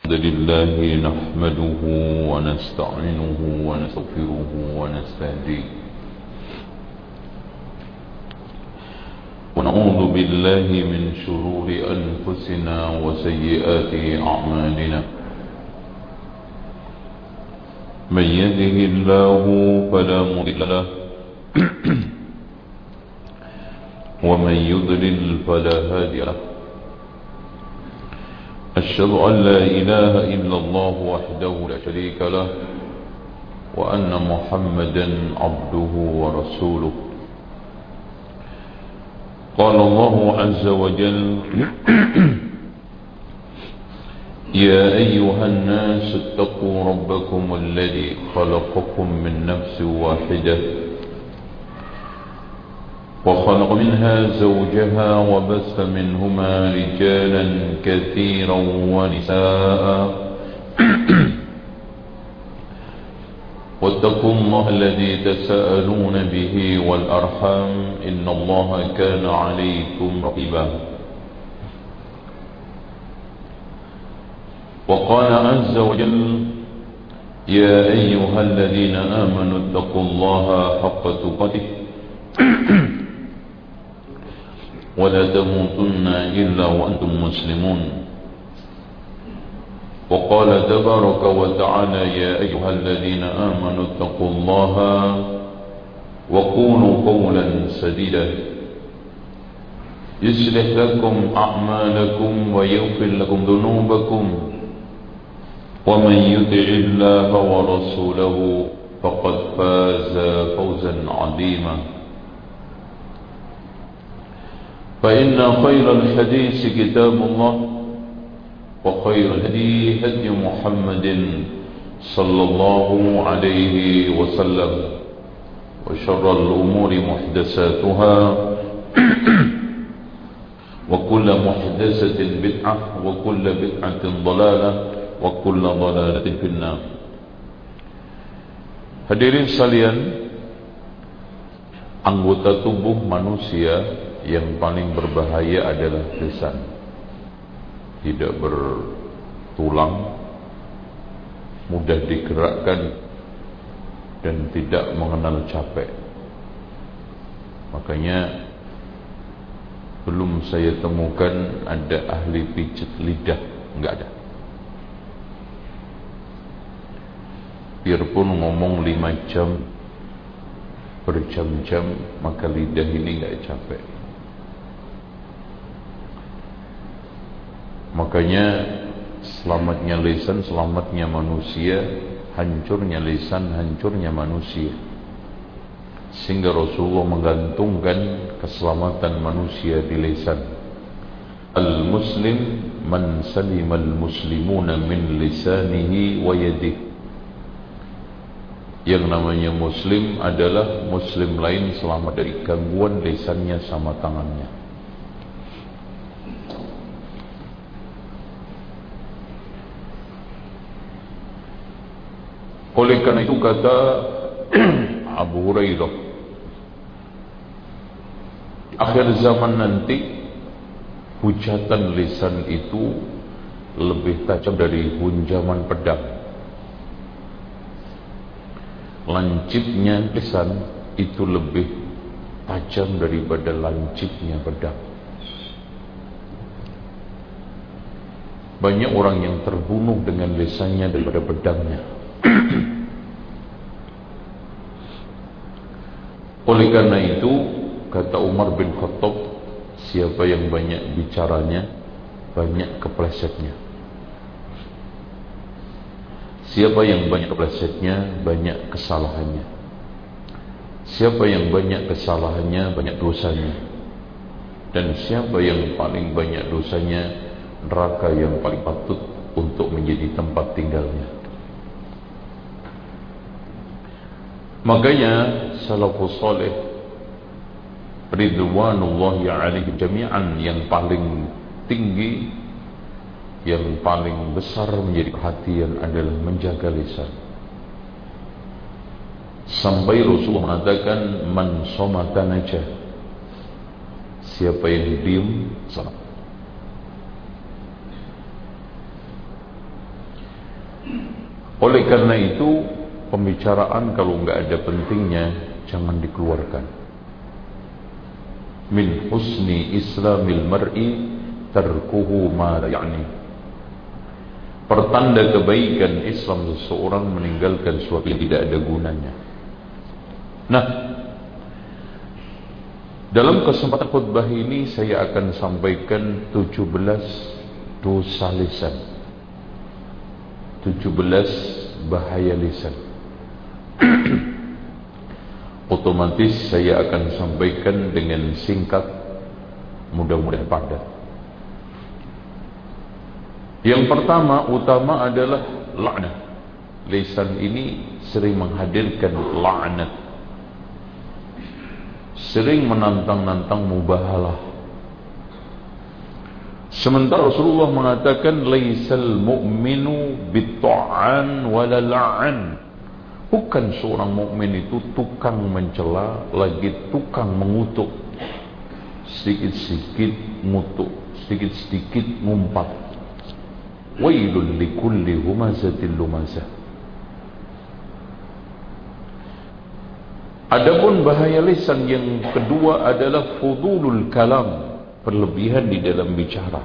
الحمد لله نحمده ونستعينه ونستغفره ونستهديه ونعوذ بالله من شرور أنفسنا وسيئات أعمالنا من يهده الله فلا مضل له ومن يضلل فلا هادي له أشهد أن لا إله إلا الله وحده لا شريك له وأن محمدا عبده ورسوله قال الله عز وجل يا أيها الناس اتقوا ربكم الذي خلقكم من نفس واحدة وخلق منها زوجها وبث منهما رجالا كثيرا ونساء واتقوا الله الذي تساءلون به والأرحام إن الله كان عليكم رقيبا وقال عز وجل يا أيها الذين آمنوا اتقوا الله حق تقاته ولا تموتن إلا وأنتم مسلمون وقال تبارك وتعالى يا أيها الذين آمنوا اتقوا الله وقولوا قولا سديدا يصلح لكم أعمالكم ويغفر لكم ذنوبكم ومن يطع الله ورسوله فقد فاز فوزا عظيما فإن خير الحديث كتاب الله وخير الهدي هدي محمد صلى الله عليه وسلم وشر الأمور محدثاتها وكل محدثة بدعة وكل بدعة ضلالة وكل ضلالة في النار. Hadirin sekalian, anggota tubuh manusia yang paling berbahaya adalah lisan. Tidak bertulang, mudah digerakkan, dan tidak mengenal capek. Makanya belum saya temukan ada ahli pijat lidah, enggak ada. Biarpun ngomong 5 jam berjam-jam, maka lidah ini enggak capek. Makanya selamatnya lisan, selamatnya manusia, hancurnya lisan, hancurnya manusia. Sehingga Rasulullah menggantungkan keselamatan manusia di lisan. Al-muslim man salimal muslimuna min lisanihi wa yadihi. Yang namanya muslim adalah muslim lain selamat dari gangguan lisannya sama tangannya. Oleh karena itu kata Abu Hurairah, akhir zaman nanti hujatan lisan itu lebih tajam dari hunjaman pedang. Lancipnya lisan itu lebih tajam daripada lancipnya pedang. Banyak orang yang terbunuh dengan lisannya daripada pedangnya. Oleh karena itu kata Umar bin Khattab, siapa yang banyak bicaranya, banyak keplesetnya. Siapa yang banyak keplesetnya, banyak kesalahannya. Siapa yang banyak kesalahannya, banyak dosanya. Dan siapa yang paling banyak dosanya, neraka yang paling patut untuk menjadi tempat tinggalnya. Makanya salafus salih ridwanullahi alaihim jami'an yang paling tinggi, yang paling besar menjadi perhatian adalah menjaga lisan. Sampai Rasulullah mengatakan man somata najah, siapa yang diam selamat. Oleh karena itu, pembicaraan kalau nggak ada pentingnya jangan dikeluarkan. Min husni islamil mar'i tarkuhu ma la ya'ni. Pertanda kebaikan Islam seseorang meninggalkan sesuatu yang tidak ada gunanya. Nah, dalam kesempatan khutbah ini saya akan sampaikan 17 dosa lisan, 17 bahaya lisan. Otomatis saya akan sampaikan dengan singkat, mudah-mudahan padat. Yang pertama utama adalah laknat. Lisan ini sering menghadirkan laknat, sering menantang-nantang mubahalah. Sementara Rasulullah mengatakan laisal mu'minu bitta'an wala la'an. Bukan seorang mukmin itu tukang mencela, lagi tukang mengutuk. Sedikit-sedikit ngutuk, sedikit-sedikit ngumpat. Wailul likulli humazatil lumazah. Adapun bahaya lisan yang kedua adalah fudulul kalam, berlebihan di dalam bicara,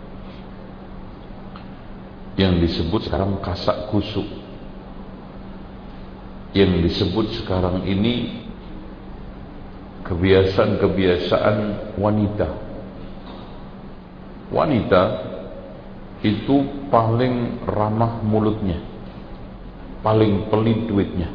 yang disebut sekarang kasak kusuk, yang disebut sekarang ini kebiasaan-kebiasaan wanita. Wanita itu paling ramah mulutnya, paling pelit duitnya.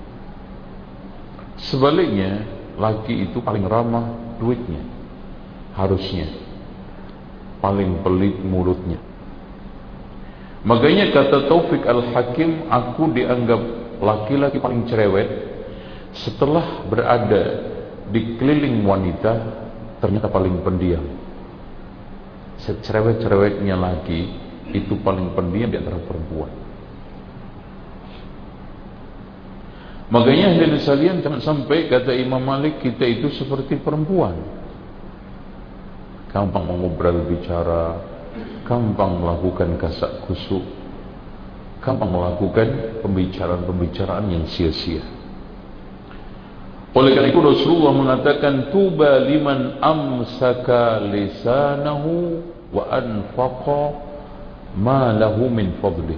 Sebaliknya, laki itu paling ramah duitnya, harusnya paling pelit mulutnya. Makanya kata Taufik Al-Hakim, aku dianggap laki-laki paling cerewet setelah berada di keliling wanita, ternyata paling pendiam. Secerewet-cerewetnya laki itu paling pendiam di antara perempuan. Makanya hadirin sekalian, jangan sampai kata Imam Malik kita itu seperti perempuan, gampang mengobrol bicara, gampang melakukan kasak kusuk, gampang melakukan pembicaraan-pembicaraan yang sia-sia. Oleh karena itu Rasulullah mengatakan tuba liman amsaka lisanahu wa anfaqa ma lahu min fadlih.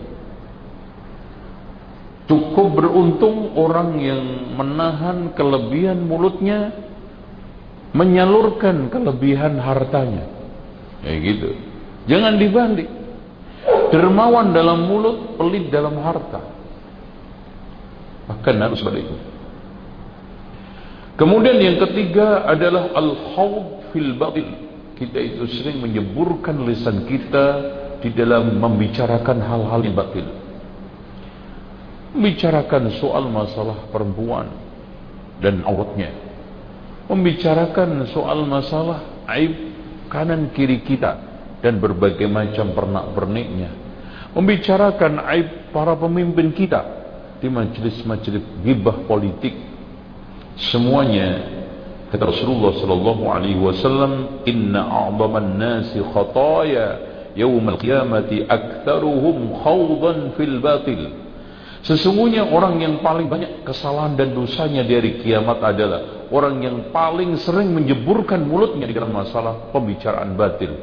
Cukup beruntung orang yang menahan kelebihan mulutnya, menyalurkan kelebihan hartanya. Kayak gitu. Jangan dibalik. Dermawan dalam mulut, pelit dalam harta. Bahkan harus sebaliknya. Kemudian yang ketiga adalah al-khawd fil batil. Kita itu sering menyeburkan lisan kita di dalam membicarakan hal-hal yang batil. Membicarakan soal masalah perempuan dan auratnya, membicarakan soal masalah aib kanan kiri kita dan berbagai macam pernak-perniknya, membicarakan aib para pemimpin kita di majelis-majelis ghibah politik. Semuanya kata Rasulullah sallallahu alaihi wasallam, inna a'dhaman nasi khataya yaumal qiyamati aktsaruhum khawdan fil batil. Sesungguhnya orang yang paling banyak kesalahan dan dosanya dari kiamat adalah orang yang paling sering menjeburkan mulutnya di dalam masalah pembicaraan batil.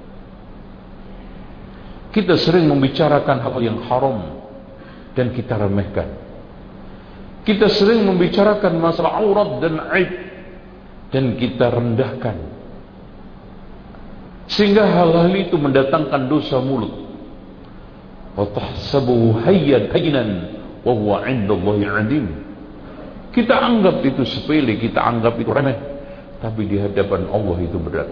Kita sering membicarakan hal yang haram dan kita remehkan. Kita sering membicarakan masalah aurat dan aib dan kita rendahkan, sehingga hal-hal itu mendatangkan dosa mulut. Wa tahsabuhu hayyinan wa huwa 'indallahi 'azim. Kita anggap itu sepele, kita anggap itu remeh, tapi di hadapan Allah itu berat.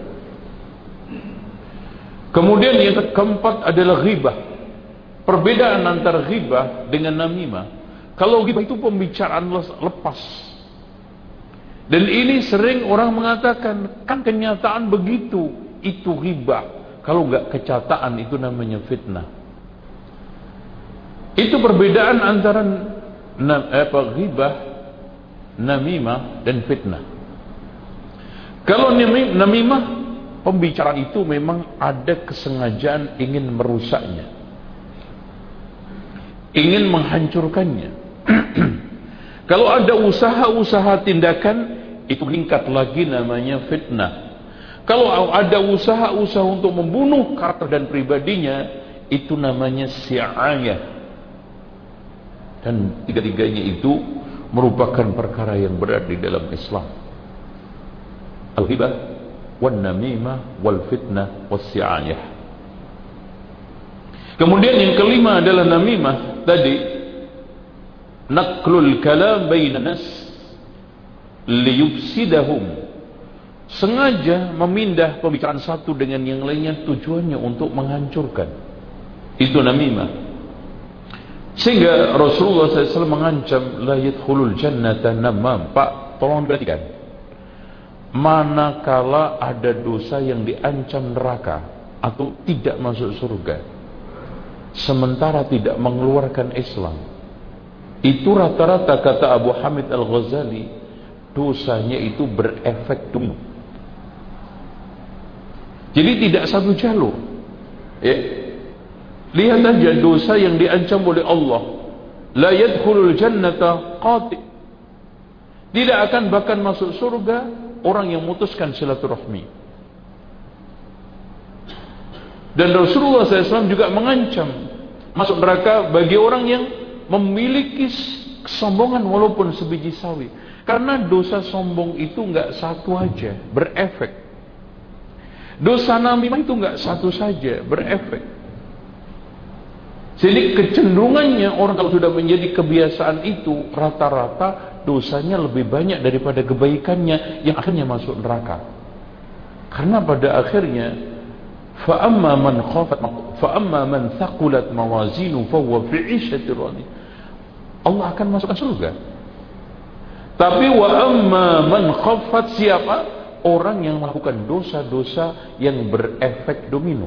Kemudian yang keempat adalah ghibah. Perbedaan antara ghibah dengan namimah. Kalau ghibah itu pembicaraan lepas. Dan ini sering orang mengatakan, kan kenyataan begitu, itu ghibah. Kalau enggak kenyataan itu namanya fitnah. Itu perbedaan antara ghibah, namimah dan fitnah. Kalau namimah, pembicaraan itu memang ada kesengajaan ingin merusaknya. ingin menghancurkannya. Kalau ada usaha-usaha tindakan, itu meningkat lagi, namanya fitnah. Kalau ada usaha-usaha untuk membunuh karakter dan pribadinya, itu namanya si'ayah. Dan tiga-tiganya itu merupakan perkara yang berat di dalam Islam. Al-ghibah, wan-namimah, wal-fitnah, was-si'ayah. Kemudian yang kelima adalah namimah tadi, naqlul kalam bainan nas liyufsidahum. Sengaja memindah pembicaraan satu dengan yang lainnya, tujuannya untuk menghancurkan. Itu namimah. Sehingga Rasulullah SAW mengancam, la yadkhulul jannata namam. Pak, tolong perhatikan, manakala ada dosa yang diancam neraka atau tidak masuk surga, sementara tidak mengeluarkan Islam, itu rata-rata, kata Abu Hamid Al-Ghazali, dosanya itu berefek domino. Jadi tidak satu jalur. Lihat aja dosa yang diancam oleh Allah, la yadkhulul jannata qati, tidak akan bahkan masuk surga orang yang memutuskan silaturahmi. Dan Rasulullah SAW juga mengancam masuk neraka bagi orang yang memiliki kesombongan walaupun sebiji sawi. Karena dosa sombong itu enggak satu aja, berefek. Dosa namimah itu enggak satu saja, berefek. Jadi kecenderungannya orang kalau sudah menjadi kebiasaan itu, rata-rata dosanya lebih banyak daripada kebaikannya, yang akhirnya masuk neraka. Karena pada akhirnya, fa'amma man thaqulat mawazinu fahuwa fi 'ishatir radiyah, Allah akan masukkan surga. Tapi wa amma man khaffat, siapa? Orang yang melakukan dosa-dosa yang berefek domino.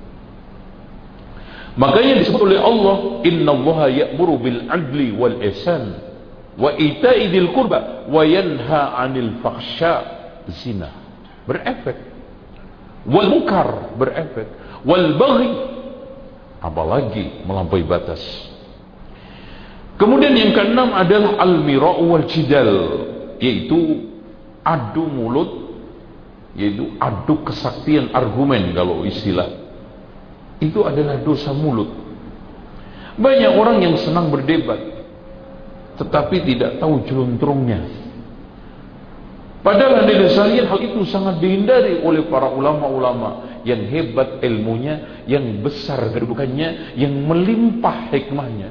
Makanya disebut oleh Allah, innallaha ya'muru bil 'adli wal ihsan wa ita'i dzil qurba wa yanha 'anil fahsya, zina berefek, wal munkar berefek, wal baghi, apalagi melampaui batas. Kemudian yang keenam adalah al-mira'u wal jidal, yaitu adu mulut, yaitu adu kesaktian argumen kalau istilah. Itu adalah dosa mulut. Banyak orang yang senang berdebat, tetapi tidak tahu jeluntrungnya. Padahal di dasarnya hal itu sangat dihindari oleh para ulama-ulama yang hebat ilmunya, yang besar kedudukannya, yang melimpah hikmahnya.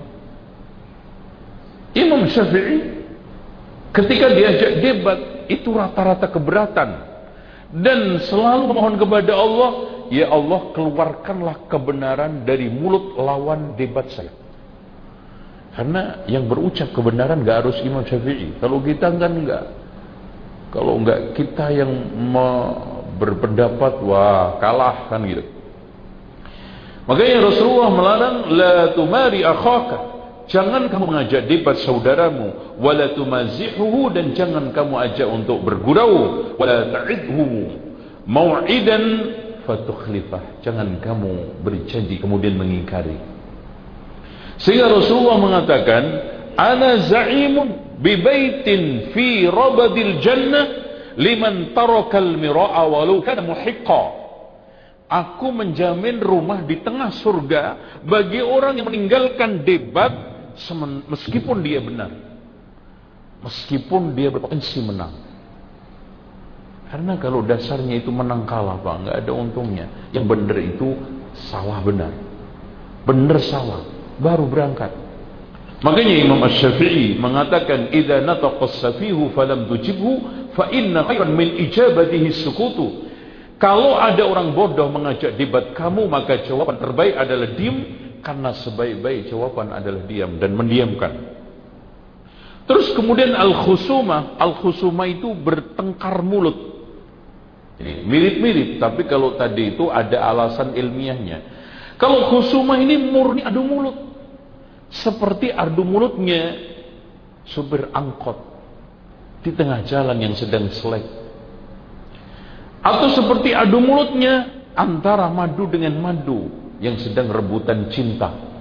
Imam Syafi'i ketika diajak debat itu rata-rata keberatan, dan selalu memohon kepada Allah, ya Allah, keluarkanlah kebenaran dari mulut lawan debat saya. Karena yang berucap kebenaran gak harus Imam Syafi'i. Kalau kita kan enggak. Kalau enggak kita yang berpendapat, wah kalah kan gitu. Makanya Rasulullah melarang, la tumari akhaka, jangan kamu mengajak debat saudaramu, wala tumazihuhu, dan jangan kamu ajak untuk bergurau, wala ta'idhu mau'idan fatukhlifah, jangan kamu berjanji kemudian mengingkari. Sehingga Rasulullah mengatakan, ana za'imun bi baitin fi rabadil jannah liman tarakal mira'a walau kana muhiqqa. Aku menjamin rumah di tengah surga bagi orang yang meninggalkan debat meskipun dia benar, meskipun dia berpotensi menang. Karena kalau dasarnya itu menang kalah, Pak, nggak ada untungnya. Yang benar itu salah benar, benar salah, baru berangkat. Makanya Imam Asy-Syafi'i mengatakan, idza nataqa as-safihu falam tujibhu fa inna khairan min ijabatihi as-sukutu. Kalau ada orang bodoh mengajak debat kamu, maka jawaban terbaik adalah diam, karena sebaik-baik jawaban adalah diam dan mendiamkan. Terus kemudian al-khusumah, al-khusumah itu bertengkar mulut. Jadi mirip-mirip, tapi kalau tadi itu ada alasan ilmiahnya. Kalau khusumah ini murni adu mulut, seperti adu mulutnya supir angkot di tengah jalan yang sedang selek, atau seperti adu mulutnya antara madu dengan madu yang sedang rebutan cinta.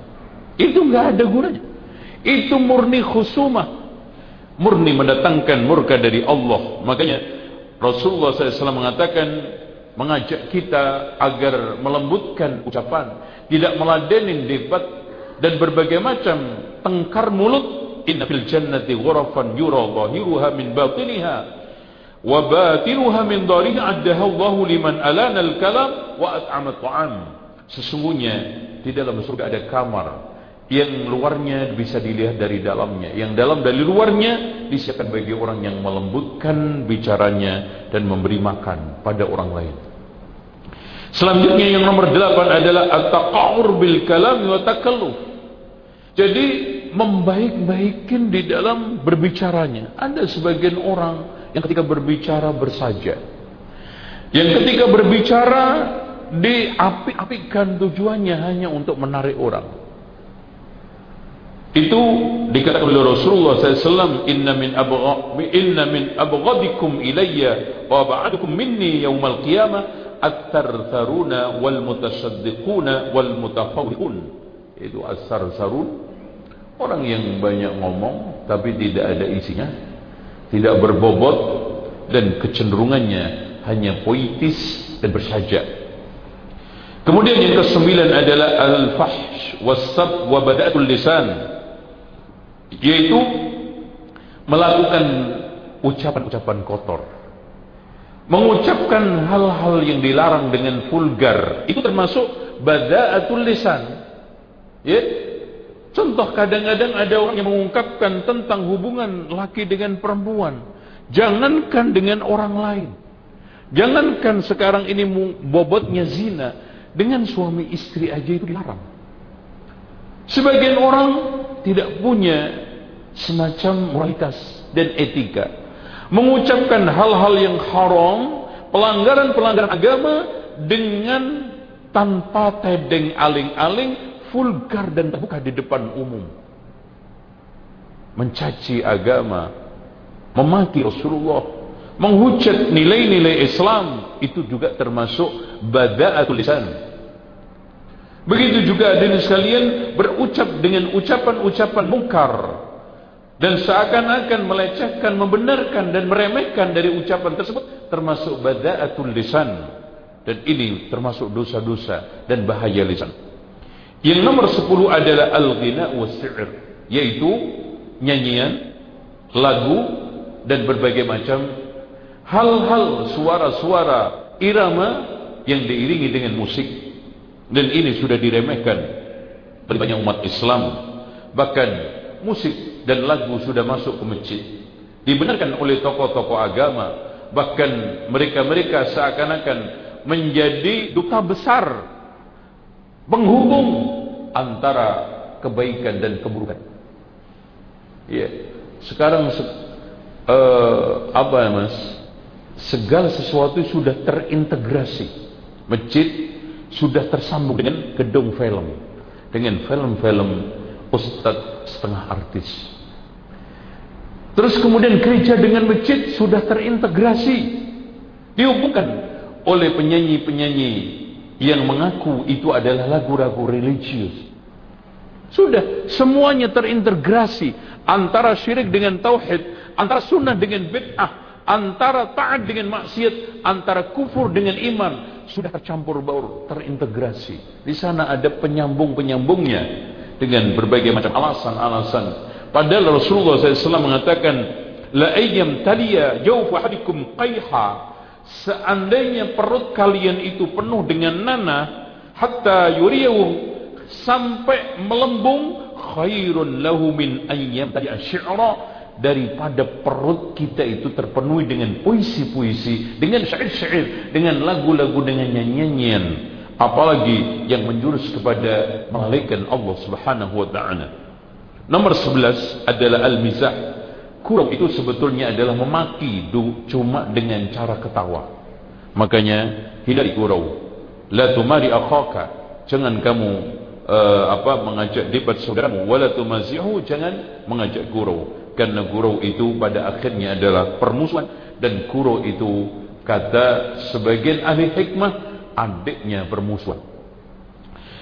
Itu nggak ada gunanya. Itu murni khusumah, murni mendatangkan murka dari Allah. Makanya Rasulullah SAW mengatakan, mengajak kita agar melembutkan ucapan, tidak meladenin debat dan berbagai macam tengkar mulut. Inna fil jannati ghurafan yura zahiruha min batiniha wa batinuha min dariha addaha Allahu liman alana al-kalam wa at'ama at-ta'am. Sesungguhnya di dalam surga ada kamar yang luarnya bisa dilihat dari dalamnya, yang dalam dari luarnya disiapkan bagi orang yang melembutkan bicaranya dan memberi makan pada orang lain. Selanjutnya yang nomor 8 adalah at-taqa'ur bil kalam wa takalluf. Jadi membaik-baikin di dalam berbicaranya. Ada sebagian orang yang ketika berbicara bersaja, yang ketika berbicara diapik-apikkan, tujuannya hanya untuk menarik orang. Itu dikatakan oleh Rasulullah SAW, inna min abghadikum ilayya wa ba'adukum minni yaumal qiyamah at-tartharuna wal mutasaddiquna wal mutafawwiqun. Itu as-sarsarun, orang yang banyak ngomong tapi tidak ada isinya, tidak berbobot, dan kecenderungannya hanya poetis dan bersaja. Kemudian yang ke-9 adalah al-fahsh was-sab wa bada'atul lisan, yaitu melakukan ucapan-ucapan kotor, mengucapkan hal-hal yang dilarang dengan vulgar. Itu termasuk bada'atul lisan. Ya, contoh, kadang-kadang ada orang yang mengungkapkan tentang hubungan laki dengan perempuan, jangankan dengan orang lain, jangankan sekarang ini bobotnya zina, dengan suami istri aja itu dilarang. Sebagian orang tidak punya semacam moralitas dan etika, mengucapkan hal-hal yang haram, pelanggaran-pelanggaran agama dengan tanpa tedeng aling-aling, vulgar dan terbuka di depan umum, mencaci agama, memaki Rasulullah, menghujat nilai-nilai Islam. Itu juga termasuk bada'atul lisan. Begitu juga hadirin sekalian, berucap dengan ucapan-ucapan mungkar dan seakan-akan melecehkan, membenarkan dan meremehkan dari ucapan tersebut, termasuk bada'atul lisan. Dan ini termasuk dosa-dosa dan bahaya lisan. Yang nomor 10 adalah al-ghina was-si'r, yaitu nyanyian, lagu, dan berbagai macam hal-hal, suara-suara, irama yang diiringi dengan musik. Dan ini sudah diremehkan oleh banyak umat Islam. Bahkan musik dan lagu sudah masuk ke masjid, dibenarkan oleh tokoh-tokoh agama. Bahkan mereka-mereka seakan-akan menjadi duta besar penghubung antara kebaikan dan keburukan. Ya, sekarang apa ya Mas? Segala sesuatu sudah terintegrasi. Masjid sudah tersambung dengan gedung film, dengan film-film ustadz setengah artis. Terus kemudian gereja dengan masjid sudah terintegrasi, dihubungkan oleh penyanyi-penyanyi yang mengaku itu adalah lagu-lagu religius. Sudah semuanya terintegrasi, antara syirik dengan tauhid, antara sunnah dengan bid'ah, antara taat dengan maksiat, antara kufur dengan iman, sudah tercampur baur, terintegrasi. Di sana ada penyambung-penyambungnya dengan berbagai macam alasan-alasan. Padahal Rasulullah SAW mengatakan, la ayyam taliya jawfu ahadikum qayha, seandainya perut kalian itu penuh dengan nanah, hatta yuriyahu, sampai melembung, khairun lahu min ayyam tadi asy'ara, daripada perut kita itu terpenuhi dengan puisi-puisi, dengan syair-syair, dengan lagu-lagu, dengan nyanyian, apalagi yang menjurus kepada melalaikan Allah Subhanahu wa taala. Nomor 11 adalah al-mizah. Gurau itu sebetulnya adalah memaki cuma dengan cara ketawa. Makanya hindari gurau. La tumari akhaka, jangan kamu mengajak debat saudaramu. Wala tumazihu, jangan mengajak gurau. Karena gurau itu pada akhirnya adalah permusuhan. Dan gurau itu, kata sebagian ahli hikmah, adiknya permusuhan.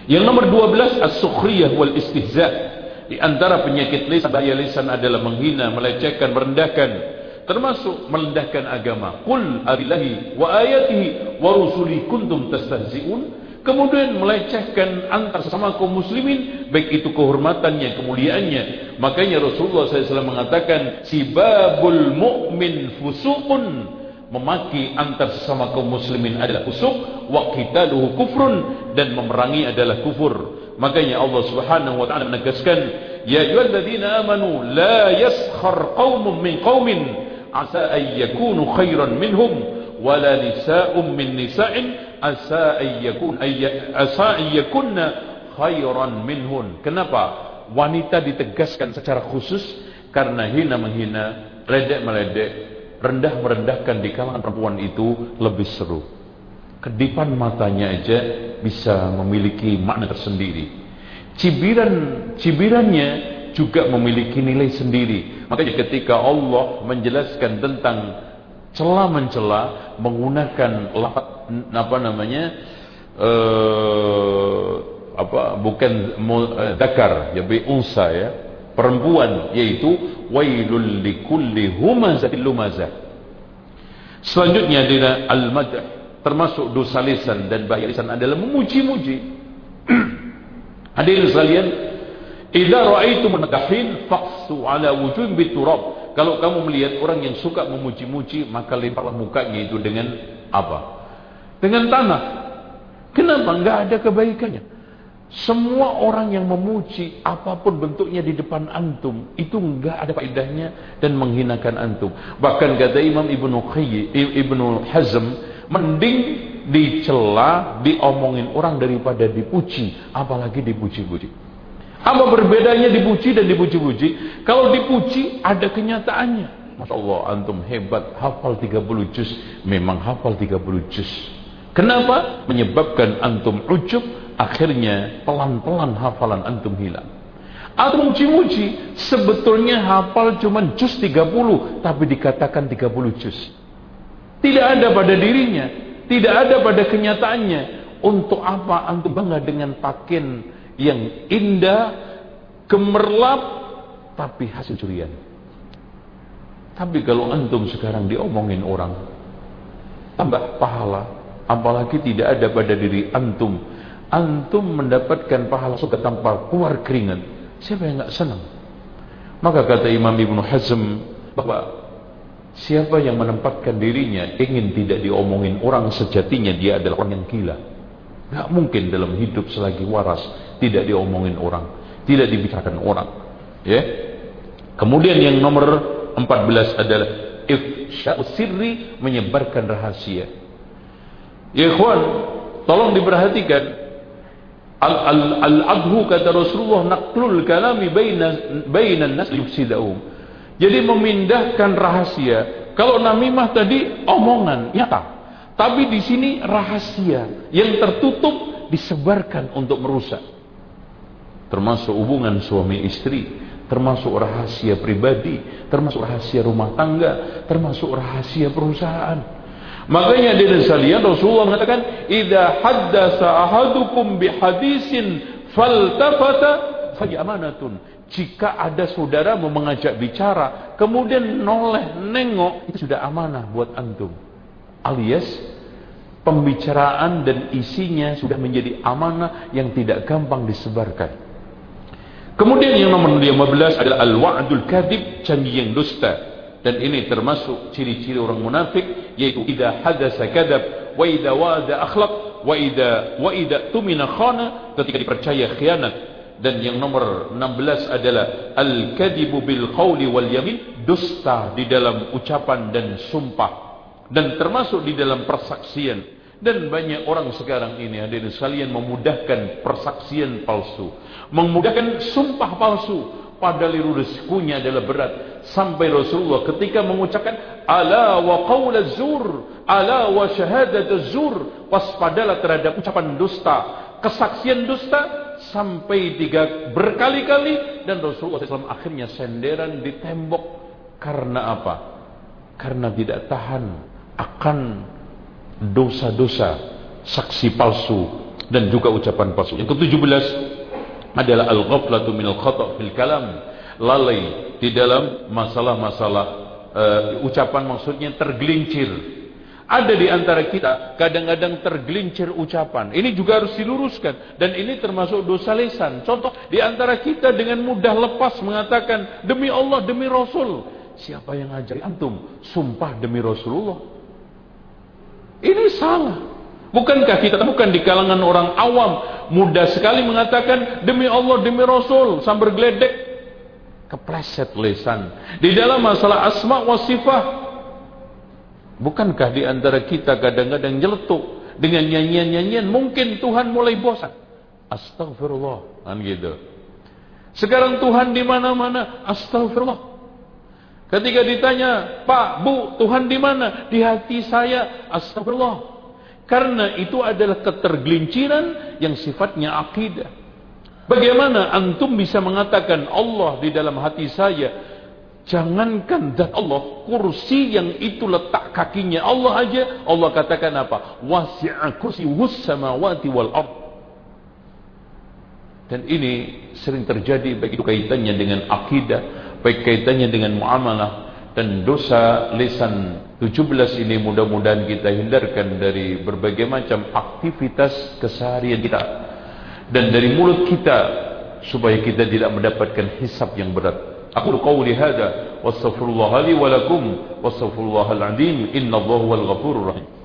Yang nomor 12, as-sukhriyah wal istihza'. Di antara penyakit lisan, bahaya lisan adalah menghina, melecehkan, merendahkan, termasuk merendahkan agama. Qul abillahi wa ayatihi wa rusuli kuntum tastahzi'un. Kemudian melecehkan antar sesama kaum muslimin, baik itu kehormatannya, kemuliaannya. Makanya Rasulullah SAW mengatakan, sibabul mu'min fusuqun, memaki antar sesama kaum muslimin adalah fusuq, wa qitaluhu kufrun, dan memerangi adalah kufur. Makanya Allah Subhanahu wa taala menegaskan, ya ayyuhalladzina amanu la yaskhar qaumun min qaumin asa an yakunu khairan minhum wala nisa'un min nisa'in asa an yakunna khairan minhun. Kenapa wanita ditegaskan secara khusus? Karena hina menghina, ledek meledek, rendah merendahkan di kalangan perempuan itu lebih seru. Kedipan matanya aja bisa memiliki makna tersendiri. Cibirannya juga memiliki nilai sendiri. Makanya ketika Allah menjelaskan tentang cela-mencela menggunakan dakar ya, unsa ya, perempuan, yaitu wailul likulli humazatil lumazah. Selanjutnya adalah al-madh, termasuk dosa lisan dan bahaya lisan adalah memuji-muji. Hadirin sekalian, idza ra'aitum madahin faqsu ala wujuhim biturab. Kalau kamu melihat orang yang suka memuji-muji, maka lemparlah mukanya itu dengan apa? Dengan tanah. Kenapa? Enggak ada kebaikannya. Semua orang yang memuji apapun bentuknya di depan antum itu enggak ada faedahnya dan menghinakan antum. Bahkan kata Imam Ibnu Hazm, mending dicela, diomongin orang daripada dipuji, apalagi dipuji-puji. Apa berbedanya dipuji dan dipuji-puji? Kalau dipuji ada kenyataannya. Masya Allah, antum hebat, hafal 30 juz. Memang hafal 30 juz. Kenapa? Menyebabkan antum ujub, akhirnya pelan-pelan hafalan antum hilang. Antum muji-muji, sebetulnya hafal cuma juz 30, tapi dikatakan 30 juz. Tidak ada pada dirinya, tidak ada pada kenyataannya. Untuk apa antum bangga dengan pakaian yang indah, gemerlap, tapi hasil curian? Tapi kalau antum sekarang diomongin orang, tambah pahala, apalagi tidak ada pada diri antum, antum mendapatkan pahala surga tanpa keluar keringat, siapa yang enggak senang? Maka kata Imam Ibnu Hazm bahwa siapa yang menempatkan dirinya ingin tidak diomongin orang, sejatinya dia adalah orang yang gila. Enggak mungkin dalam hidup selagi waras tidak diomongin orang, tidak dibicarakan orang, ya. Kemudian yang nomor 14 adalah ifsya'us sirri, menyebarkan rahasia. Ya ikhwan, tolong diperhatikan. Al-adhu kata Rasulullah, naqlul kalami bainan nas yufsidahum. Jadi memindahkan rahasia. Kalau namimah tadi omongan nyata, tapi di sini rahasia yang tertutup disebarkan untuk merusak. Termasuk hubungan suami istri, termasuk rahasia pribadi, termasuk rahasia rumah tangga, termasuk rahasia perusahaan. Makanya di sekalian Rasulullah mengatakan, idza haddasa ahadukum bihadisin faltafata fa amanatun. Jika ada saudara mau mengajak bicara, kemudian noleh nengok, itu sudah amanah buat antum. Alias pembicaraan dan isinya sudah menjadi amanah yang tidak gampang disebarkan. Kemudian yang nomor 15 adalah al-wa'dul kadhib, janji yang dusta. Dan ini termasuk ciri-ciri orang munafik, yaitu idza hadasa kadzab wa idza wa'ada akhlaq wa idza tumina khana, ketika dipercaya khianat. Dan yang nomor 16 adalah al-kadhibu bil qawli wal yamin, dusta di dalam ucapan dan sumpah, dan termasuk di dalam persaksian. Dan banyak orang sekarang ini, hadirin sekalian, memudahkan persaksian palsu, memudahkan sumpah palsu, padahal resikonya adalah berat. Sampai Rasulullah ketika mengucapkan ala wa qaula zur, ala wa syahadat zur, waspadalah terhadap ucapan dusta, kesaksian dusta, sampai 3 berkali-kali. Dan Rasulullah SAW akhirnya senderan di tembok. Karena apa? Karena tidak tahan akan dosa-dosa saksi palsu, dan juga ucapan palsu. Yang ke-17 adalah al-ghaflatu minal khata' fil kalam, lalai di dalam masalah-masalah ucapan, maksudnya tergelincir. Ada di antara kita kadang-kadang tergelincir ucapan. Ini juga harus diluruskan, dan ini termasuk dosa lisan. Contoh, di antara kita dengan mudah lepas mengatakan demi Allah, demi Rasul. Siapa yang ngajari antum sumpah demi Rasulullah? Ini salah. Bukankah kita temukan di kalangan orang awam mudah sekali mengatakan demi Allah, demi Rasul, sambil geledek, kepleset lisan. Di dalam masalah asma wa sifat, bukankah di antara kita kadang-kadang nyeletuk dengan nyanyian-nyanyian, mungkin Tuhan mulai bosan. Astagfirullah, kan gitu. Sekarang Tuhan di mana-mana, astagfirullah. Ketika ditanya, Pak, Bu, Tuhan di mana? Di hati saya, astagfirullah. Karena itu adalah ketergelinciran yang sifatnya akidah. Bagaimana antum bisa mengatakan Allah di dalam hati saya? Jangankan zat Allah, kursi yang itu letak kakinya Allah aja, Allah katakan apa? Wasi'a kursiyuhus samawati wal ard. Dan ini sering terjadi, baik itu kaitannya dengan akidah, baik kaitannya dengan muamalah. Dan dosa lisan 17 ini mudah-mudahan kita hindarkan dari berbagai macam aktivitas keseharian kita dan dari mulut kita, supaya kita tidak mendapatkan hisab yang berat. Aku qauli hada wastaghfirullah li wa lakum wastaghfirullahal azim innallaha huwal ghafurur rahim.